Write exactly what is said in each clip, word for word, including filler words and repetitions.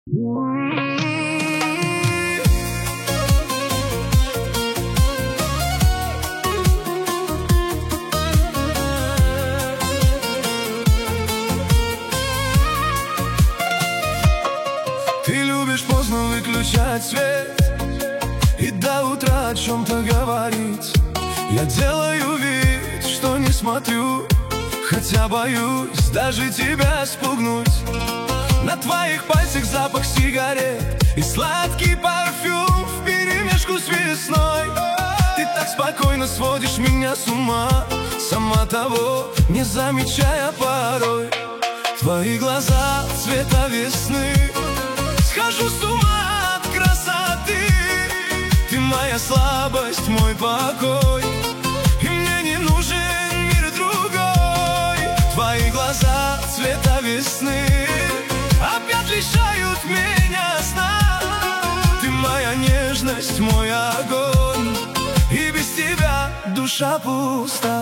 Ты любишь поздно выключать свет и до утра о чем-то говорить. Я делаю вид, что не смотрю, хотя боюсь даже тебя спугнуть. На твоих пальцах запах сигарет и сладкий парфюм вперемешку с весной. Ты так спокойно сводишь меня с ума, сама того не замечая порой. Твои глаза цвета весны, схожу с ума от красоты. Ты моя слабость, мой покой, и мне не нужен мир другой. Твои глаза цвета весны опять лишают меня сна. Ты моя нежность, мой огонь, и без тебя душа пуста.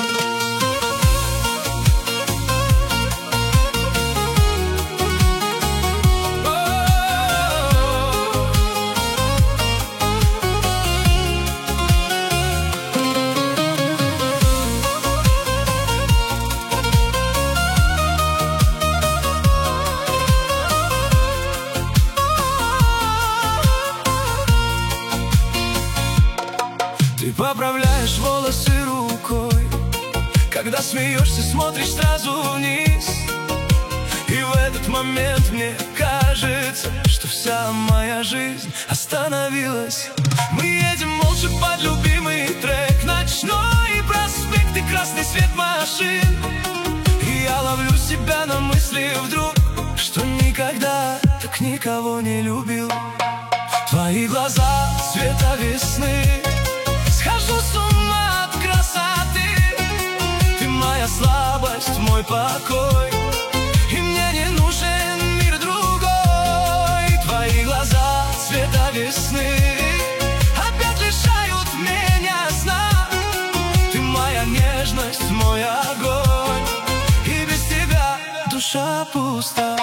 Ты поправляешь волосы рукой, когда смеешься, смотришь сразу вниз. И в этот момент мне кажется, что вся моя жизнь остановилась. Мы едем молча под любимый трек, ночной проспект и красный свет машин. И я ловлю себя на мысли вдруг, что никогда так никого не любил. Твои глаза цвета весны, схожу с ума от красоты. Ты моя слабость, мой покой, и мне не нужен мир другой. Твои глаза цвета весны опять лишают меня сна. Ты моя нежность, мой огонь, и без тебя душа пуста.